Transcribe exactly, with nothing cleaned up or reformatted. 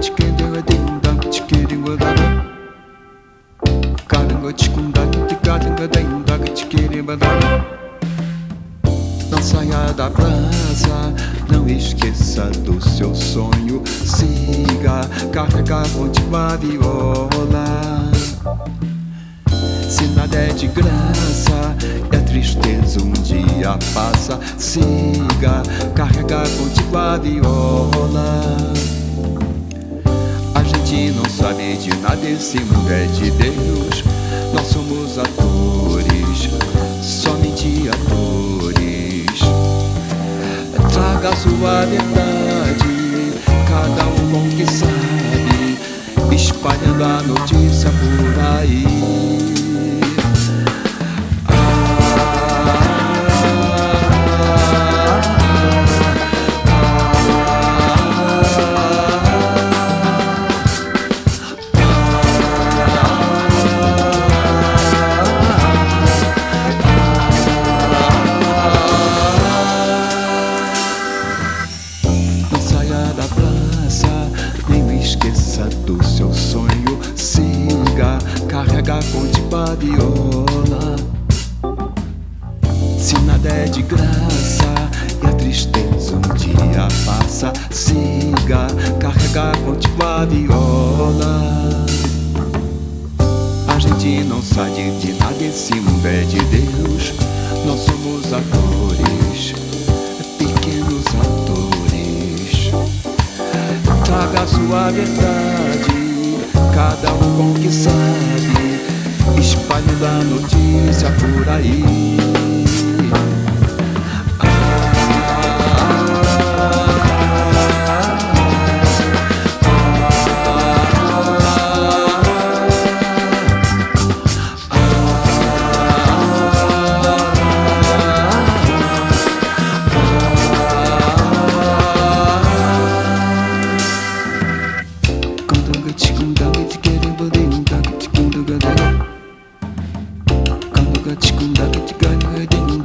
Não saia da praça, não esqueça do seu sonho. Siga, carrega contigo a viola. Se nada é de graça e a tristeza um dia passa, siga, carrega contigo a viola. A gente não sabe de nada, esse mundo é de Deus. Nós somos atores, somente atores. Traga a sua verdade, cada um com o que sabe, espalhando a notícia por aí. Do seu sonho, siga, carrega contigo a viola. Se nada é de graça e a tristeza um dia passa, siga, carrega contigo a viola. A gente não sabe de nada, esse mundo é de Deus. Nós somos atores, pequenos atores. Traga a sua verdade, cada um com o que sabe, espalhando a notícia por aí. Chicken